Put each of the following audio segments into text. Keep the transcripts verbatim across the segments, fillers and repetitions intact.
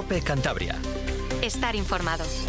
COPE Cantabria. Estar informados.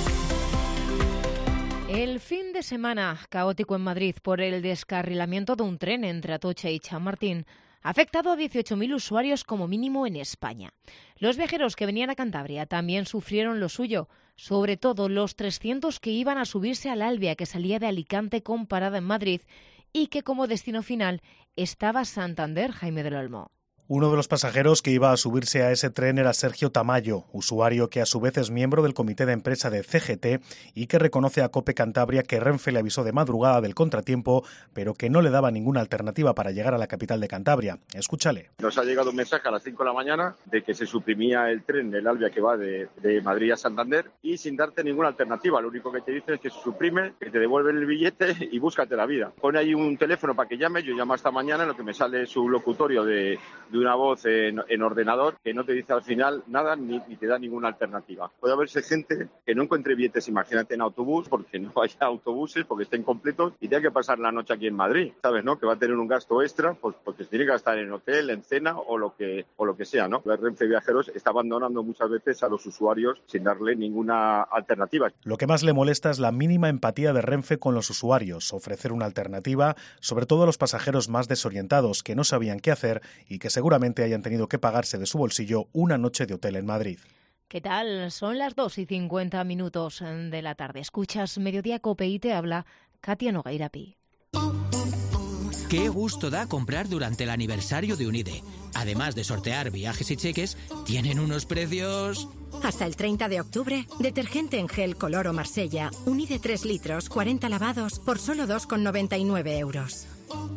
El fin de semana caótico en Madrid por el descarrilamiento de un tren entre Atocha y Chamartín ha afectado a dieciocho mil usuarios como mínimo en España. Los viajeros que venían a Cantabria también sufrieron lo suyo, sobre todo los trescientos que iban a subirse al Albia, que salía de Alicante con parada en Madrid y que como destino final estaba Santander. Jaime del Olmo. Uno de los pasajeros que iba a subirse a ese tren era Sergio Tamayo, usuario que a su vez es miembro del comité de empresa de C G T y que reconoce a COPE Cantabria que Renfe le avisó de madrugada del contratiempo, pero que no le daba ninguna alternativa para llegar a la capital de Cantabria. Escúchale. Nos ha llegado un mensaje a las cinco de la mañana de que se suprimía el tren, el Albia, que va de, de Madrid a Santander, y sin darte ninguna alternativa. Lo único que te dicen es que se suprime, que te devuelven el billete y búscate la vida. Pone ahí un teléfono para que llame. Yo llamo esta mañana, en lo que me sale su locutorio de, de una voz en, en ordenador que no te dice al final nada ni, ni te da ninguna alternativa. Puede haberse gente que no encuentre billetes, imagínate, en autobús, porque no haya autobuses, porque estén completos y tenga que pasar la noche aquí en Madrid, ¿sabes? ¿No? Que va a tener un gasto extra, pues porque se tiene que gastar en hotel, en cena o lo que o lo que sea, ¿no? La Renfe Viajeros está abandonando muchas veces a los usuarios sin darle ninguna alternativa. Lo que más le molesta es la mínima empatía de Renfe con los usuarios, ofrecer una alternativa, sobre todo a los pasajeros más desorientados que no sabían qué hacer y que seguramente hayan tenido que pagarse de su bolsillo una noche de hotel en Madrid. ¿Qué tal? Son las dos y cincuenta minutos de la tarde. Escuchas Mediodía COPE y te habla Katia Nogueirapi. Qué gusto da comprar durante el aniversario de Unide. Además de sortear viajes y cheques, tienen unos precios... Hasta el treinta de octubre, detergente en gel Color o Marsella, Unide tres litros, cuarenta lavados, por solo dos con noventa y nueve euros.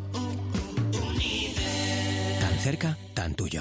Tan cerca, tan tuyo.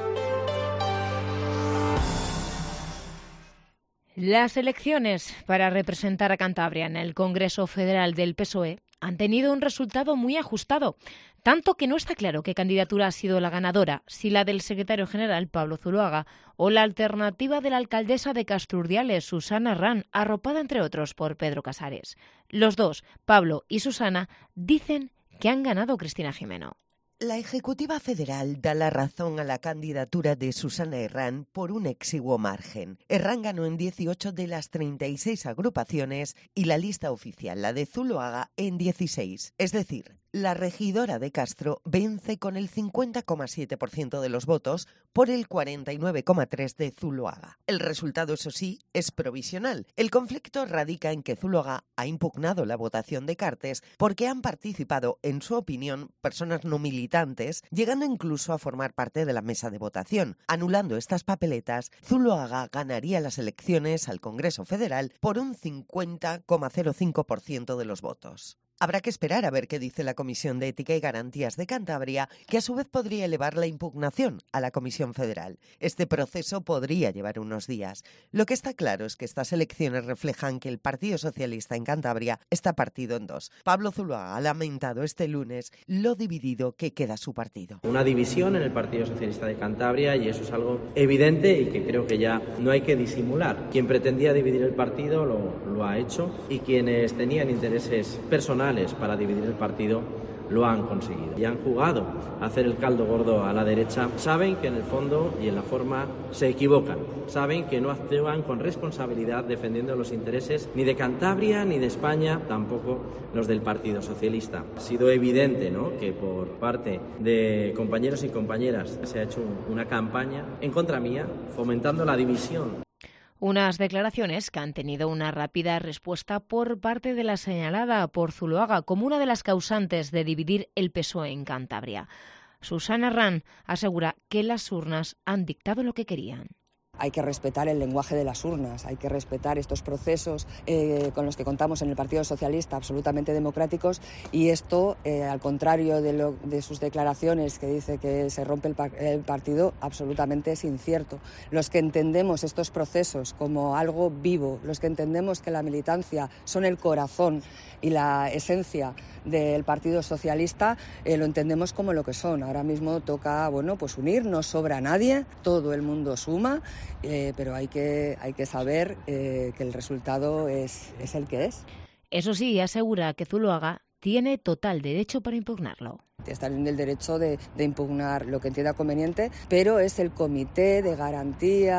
Las elecciones para representar a Cantabria en el Congreso Federal del P S O E han tenido un resultado muy ajustado, tanto que no está claro qué candidatura ha sido la ganadora, si la del secretario general Pablo Zuloaga o la alternativa de la alcaldesa de Castrurdiales, Susana Herrán, arropada entre otros por Pedro Casares. Los dos, Pablo y Susana, dicen que han ganado Cristina Jimeno. La Ejecutiva Federal da la razón a la candidatura de Susana Herrán por un exiguo margen. Herrán ganó en dieciocho de las treinta y seis agrupaciones y la lista oficial, la de Zuloaga, en dieciséis. Es decir, la regidora de Castro vence con el cincuenta coma siete por ciento de los votos por el cuarenta y nueve coma tres por ciento de Zuloaga. El resultado, eso sí, es provisional. El conflicto radica en que Zuloaga ha impugnado la votación de Cartes porque han participado, en su opinión, personas no militantes, llegando incluso a formar parte de la mesa de votación. Anulando estas papeletas, Zuloaga ganaría las elecciones al Congreso Federal por un cincuenta coma cero cinco por ciento de los votos. Habrá que esperar a ver qué dice la Comisión de Ética y Garantías de Cantabria, que a su vez podría elevar la impugnación a la Comisión Federal. Este proceso podría llevar unos días. Lo que está claro es que estas elecciones reflejan que el Partido Socialista en Cantabria está partido en dos. Pablo Zuloaga ha lamentado este lunes lo dividido que queda su partido. Una división en el Partido Socialista de Cantabria, y eso es algo evidente y que creo que ya no hay que disimular. Quien pretendía dividir el partido lo, lo ha hecho, y quienes tenían intereses personales para dividir el partido lo han conseguido y han jugado a hacer el caldo gordo a la derecha. Saben que en el fondo y en la forma se equivocan, saben que no actúan con responsabilidad defendiendo los intereses ni de Cantabria ni de España, tampoco los del Partido Socialista. Ha sido evidente, ¿no?, que por parte de compañeros y compañeras se ha hecho una campaña en contra mía, fomentando la división. Unas declaraciones que han tenido una rápida respuesta por parte de la señalada por Zuloaga como una de las causantes de dividir el P S O E en Cantabria. Susana Herrán asegura que las urnas han dictado lo que querían. Hay que respetar el lenguaje de las urnas, hay que respetar estos procesos eh, con los que contamos en el Partido Socialista, absolutamente democráticos, y esto, eh, al contrario de, lo, de sus declaraciones que dice que se rompe el, par el partido, absolutamente es incierto. Los que entendemos estos procesos como algo vivo, los que entendemos que la militancia son el corazón y la esencia del Partido Socialista, eh, lo entendemos como lo que son. Ahora mismo toca, bueno, pues unir, no sobra nadie, todo el mundo suma, eh, pero hay que, hay que saber eh, que el resultado es, es el que es. Eso sí, asegura que Zuloaga tiene total derecho para impugnarlo. Está en el derecho de, de impugnar lo que entienda conveniente, pero es el Comité de Garantía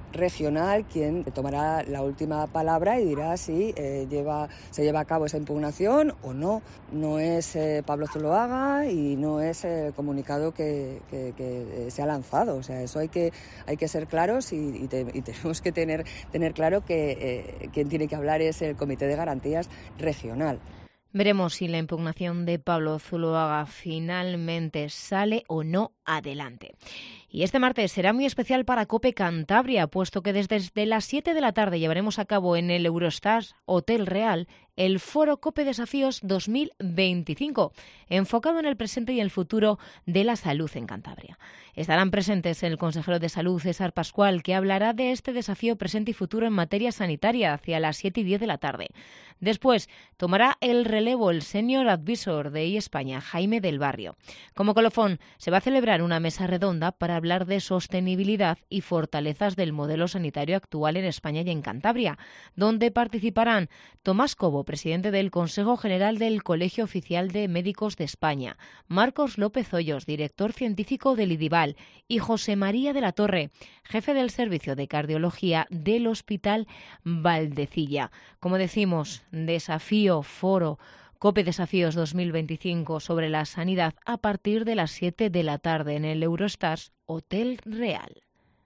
regional quien tomará la última palabra y dirá si eh, lleva, se lleva a cabo esa impugnación o no. No es eh, Pablo Zuloaga y no es el comunicado que, que, que se ha lanzado. O sea, eso hay que, hay que ser claros y, y, te, y tenemos que tener, tener claro que eh, quien tiene que hablar es el Comité de Garantías regional. Veremos si la impugnación de Pablo Zuloaga finalmente sale o no adelante. Y este martes será muy especial para COPE Cantabria, puesto que desde, desde las siete de la tarde llevaremos a cabo en el Eurostars Hotel Real el Foro COPE Desafíos dos mil veinticinco, enfocado en el presente y el futuro de la salud en Cantabria. Estarán presentes el consejero de Salud, César Pascual, que hablará de este desafío presente y futuro en materia sanitaria hacia las siete y diez de la tarde. Después tomará el relevo el Senior Advisor de iEspaña, Jaime del Barrio. Como colofón, se va a celebrar una mesa redonda para hablar de sostenibilidad y fortalezas del modelo sanitario actual en España y en Cantabria, donde participarán Tomás Cobo, presidente del Consejo General del Colegio Oficial de Médicos de España, Marcos López Hoyos, director científico del IDIVAL, y José María de la Torre, jefe del Servicio de Cardiología del Hospital Valdecilla. Como decimos, desafío, foro, COPE Desafíos dos mil veinticinco sobre la sanidad a partir de las siete de la tarde en el Eurostars Hotel Real.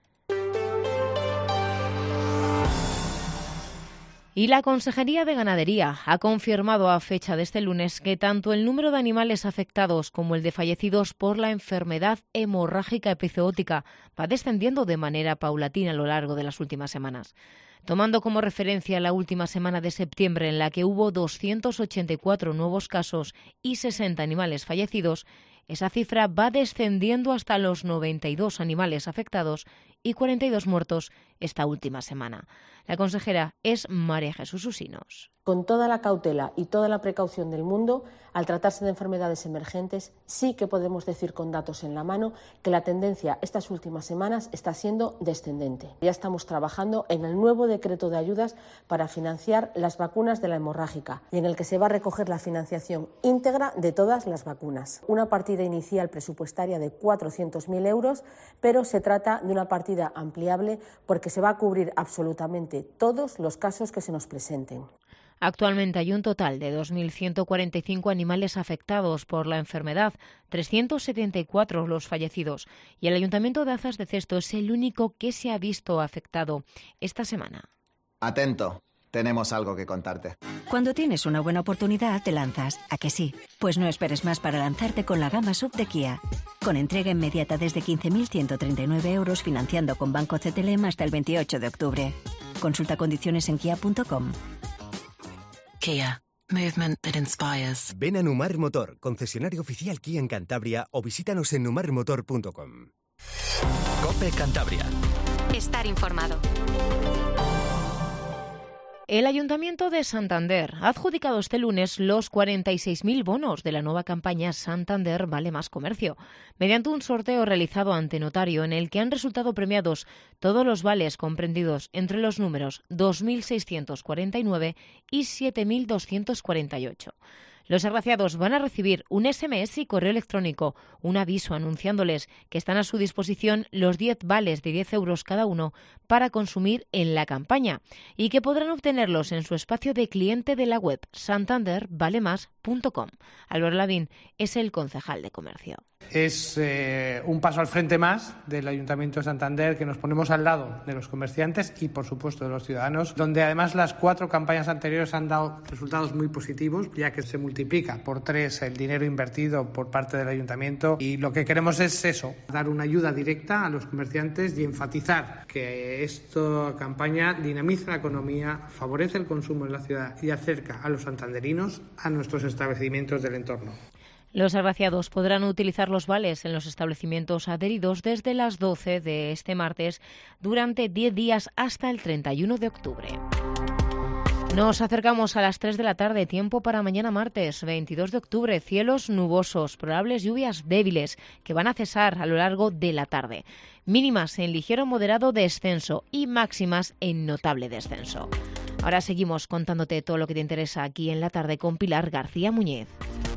Y la Consejería de Ganadería ha confirmado a fecha de este lunes que tanto el número de animales afectados como el de fallecidos por la enfermedad hemorrágica epizootica va descendiendo de manera paulatina a lo largo de las últimas semanas. Tomando como referencia la última semana de septiembre, en la que hubo doscientos ochenta y cuatro nuevos casos y sesenta animales fallecidos, esa cifra va descendiendo hasta los noventa y dos animales afectados y cuarenta y dos muertos esta última semana. La consejera es María Jesús Usinos. Con toda la cautela y toda la precaución del mundo, al tratarse de enfermedades emergentes, sí que podemos decir con datos en la mano que la tendencia estas últimas semanas está siendo descendente. Ya estamos trabajando en el nuevo decreto de ayudas para financiar las vacunas de la hemorrágica y en el que se va a recoger la financiación íntegra de todas las vacunas. Una partida inicial presupuestaria de cuatrocientos mil euros, pero se trata de una partida ampliable porque se va a cubrir absolutamente todos los casos que se nos presenten. Actualmente hay un total de dos mil ciento cuarenta y cinco animales afectados por la enfermedad, trescientos setenta y cuatro los fallecidos, y el Ayuntamiento de Azas de Cesto es el único que se ha visto afectado esta semana. Atento, tenemos algo que contarte. Cuando tienes una buena oportunidad, te lanzas. ¿A que sí? Pues no esperes más para lanzarte con la gama S U V de Kia. Con entrega inmediata desde quince mil ciento treinta y nueve euros, financiando con Banco C T L M hasta el veintiocho de octubre. Consulta condiciones en kia punto com. Kia. Movement that inspires. Ven a Numar Motor, concesionario oficial Kia en Cantabria, o visítanos en numar motor punto com. COPE Cantabria. Estar informado. El Ayuntamiento de Santander ha adjudicado este lunes los cuarenta y seis mil bonos de la nueva campaña Santander Vale Más Comercio, mediante un sorteo realizado ante notario en el que han resultado premiados todos los vales comprendidos entre los números dos mil seiscientos cuarenta y nueve y siete mil doscientos cuarenta y ocho. Los agraciados van a recibir un ese eme ese y correo electrónico, un aviso anunciándoles que están a su disposición los diez vales de diez euros cada uno para consumir en la campaña y que podrán obtenerlos en su espacio de cliente de la web santander vale más punto com. Álvaro Ladín es el concejal de comercio. Es eh, un paso al frente más del Ayuntamiento de Santander, que nos ponemos al lado de los comerciantes y, por supuesto, de los ciudadanos, donde además las cuatro campañas anteriores han dado resultados muy positivos, ya que se multiplica por tres el dinero invertido por parte del Ayuntamiento, y lo que queremos es eso, dar una ayuda directa a los comerciantes y enfatizar que esta campaña dinamiza la economía, favorece el consumo en la ciudad y acerca a los santanderinos a nuestros establecimientos del entorno. Los agraciados podrán utilizar los vales en los establecimientos adheridos desde las doce de este martes durante diez días hasta el treinta y uno de octubre. Nos acercamos a las tres de la tarde, tiempo para mañana martes, veintidós de octubre, cielos nubosos, probables lluvias débiles que van a cesar a lo largo de la tarde. Mínimas en ligero moderado descenso y máximas en notable descenso. Ahora seguimos contándote todo lo que te interesa aquí en la tarde con Pilar García Muñez.